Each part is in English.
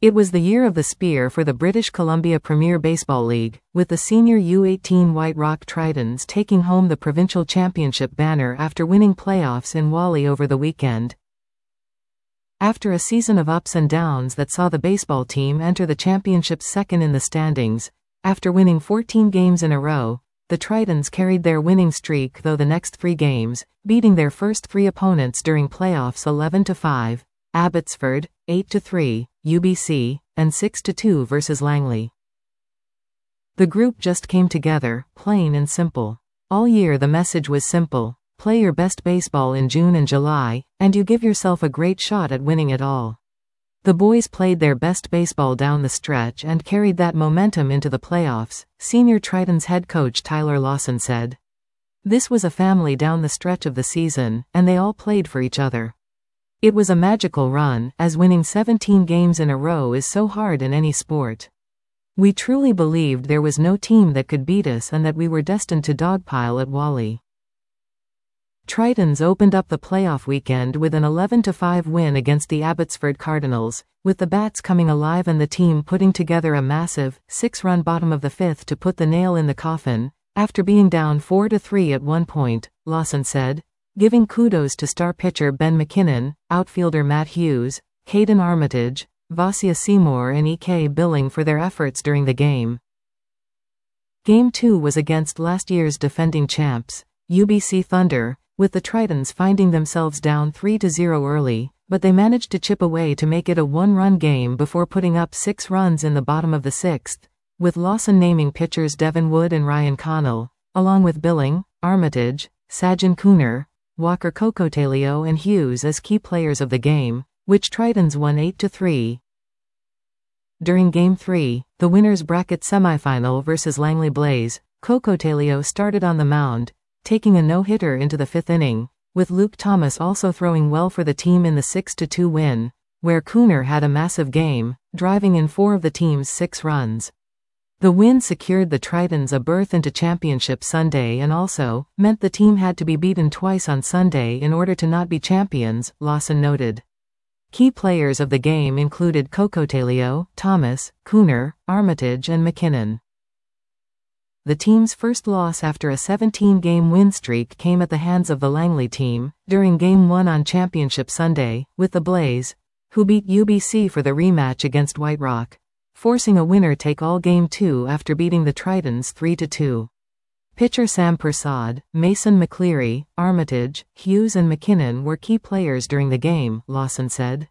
It was the year of the spear for the British Columbia Premier Baseball League, with the senior U18 White Rock Tritons taking home the provincial championship banner after winning playoffs in Whalley over the weekend. After a season of ups and downs that saw the baseball team enter the championship second in the standings, after winning 14 games in a row, the Tritons carried their winning streak through the next 3 games, beating their first 3 opponents during playoffs 11-5, Abbotsford, 8-3, UBC, and 6-2 versus Langley. The group just came together, plain and simple. All year the message was simple: play your best baseball in June and July, and you give yourself a great shot at winning it all. The boys played their best baseball down the stretch and carried that momentum into the playoffs, senior Tritons head coach Tyler Lawson said. This was a family down the stretch of the season, and they all played for each other. It was a magical run, as winning 17 games in a row is so hard in any sport. We truly believed there was no team that could beat us and that we were destined to dogpile at Whalley. Tritons opened up the playoff weekend with an 11-5 win against the Abbotsford Cardinals, with the bats coming alive and the team putting together a massive 6-run bottom of the 5th to put the nail in the coffin, after being down 4-3 at one point, Lawson said, giving kudos to star pitcher Ben McKinnon, outfielder Matt Hughes, Caden Armitage, Vassia Seymour and E.K. Billing for their efforts during the game. Game 2 was against last year's defending champs, UBC Thunder, with the Tritons finding themselves down 3-0 early, but they managed to chip away to make it a 1-run game before putting up 6 runs in the bottom of the 6th, with Lawson naming pitchers Devin Wood and Ryan Connell, along with Billing, Armitage, Sajjan Cooner, Walker Cocotelio and Hughes as key players of the game, which Tritons won 8-3. During Game 3, the winners bracket semifinal versus Langley Blaze, Cocotelio started on the mound, taking a no-hitter into the 5th inning, with Luke Thomas also throwing well for the team in the 6-2 win, where Cooner had a massive game, driving in 4 of the team's 6 runs. The win secured the Tritons a berth into Championship Sunday and also meant the team had to be beaten twice on Sunday in order to not be champions, Lawson noted. Key players of the game included Cocotelio, Thomas, Cooner, Armitage and McKinnon. The team's first loss after a 17-game win streak came at the hands of the Langley team, during Game 1 on Championship Sunday, with the Blaze, who beat UBC for the rematch against White Rock, forcing a winner-take-all Game 2 after beating the Tritons 3-2. Pitcher Sam Persad, Mason McCleary, Armitage, Hughes and McKinnon were key players during the game, Lawson said.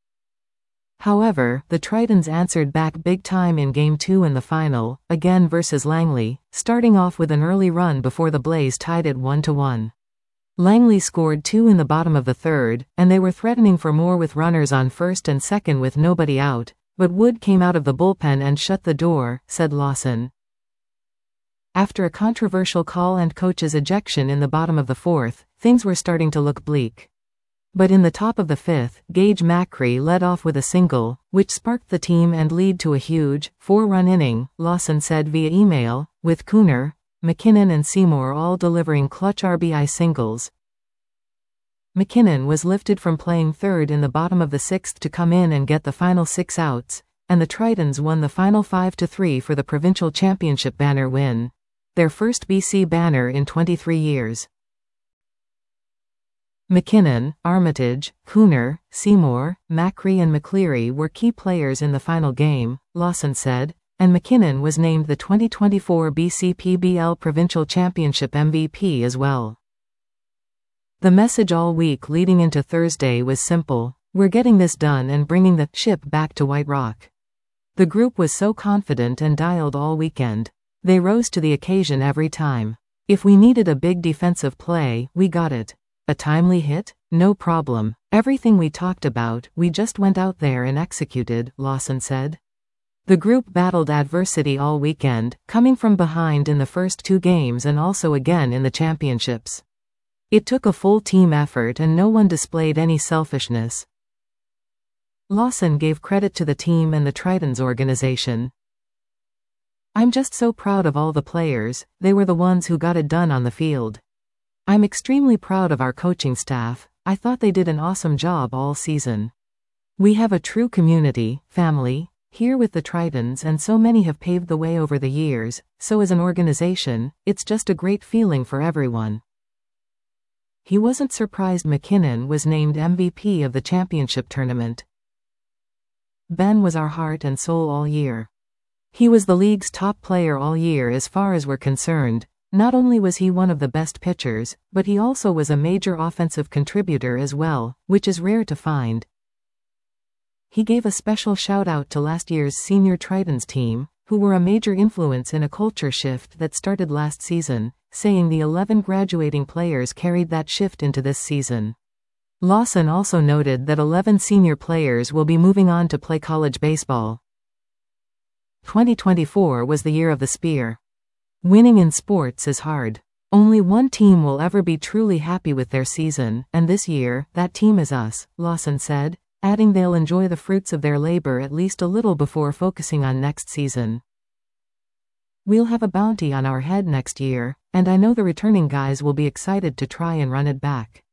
However, the Tritons answered back big time in Game 2 in the final, again versus Langley, starting off with an early run before the Blaze tied it 1-1. Langley scored 2 in the bottom of the 3rd, and they were threatening for more with runners on first and second with nobody out, but Wood came out of the bullpen and shut the door, said Lawson. After a controversial call and coach's ejection in the bottom of the 4th, things were starting to look bleak. But in the top of the 5th, Gage Macri led off with a single, which sparked the team and led to a huge 4-run inning, Lawson said via email, with Cooner, McKinnon and Seymour all delivering clutch RBI singles. McKinnon was lifted from playing 3rd in the bottom of the 6th to come in and get the final 6 outs, and the Tritons won the final 5-3 for the provincial championship banner win, their first BC banner in 23 years. McKinnon, Armitage, Cooner, Seymour, Macri and McCleary were key players in the final game, Lawson said, and McKinnon was named the 2024 BC PBL Provincial Championship MVP as well. The message all week leading into Thursday was simple: we're getting this done and bringing the ship back to White Rock. The group was so confident and dialed all weekend. They rose to the occasion every time. If we needed a big defensive play, we got it. A timely hit? No problem. Everything we talked about, we just went out there and executed, Lawson said. The group battled adversity all weekend, coming from behind in the first 2 games and also again in the championships. It took a full team effort and no one displayed any selfishness. Lawson gave credit to the team and the Tritons organization. I'm just so proud of all the players, they were the ones who got it done on the field. I'm extremely proud of our coaching staff, I thought they did an awesome job all season. We have a true community, family, here with the Tritons, and so many have paved the way over the years, so as an organization, it's just a great feeling for everyone. He wasn't surprised McKinnon was named MVP of the championship tournament. Ben was our heart and soul all year. He was the league's top player all year as far as we're concerned. Not only was he one of the best pitchers, but he also was a major offensive contributor as well, which is rare to find. He gave a special shout-out to last year's senior Tritons team, who were a major influence in a culture shift that started last season, saying the 11 graduating players carried that shift into this season. Lawson also noted that 11 senior players will be moving on to play college baseball. 2024 was the year of the spear. Winning in sports is hard. Only one team will ever be truly happy with their season, and this year, that team is us, Lawson said, adding they'll enjoy the fruits of their labor at least a little before focusing on next season. We'll have a bounty on our head next year, and I know the returning guys will be excited to try and run it back.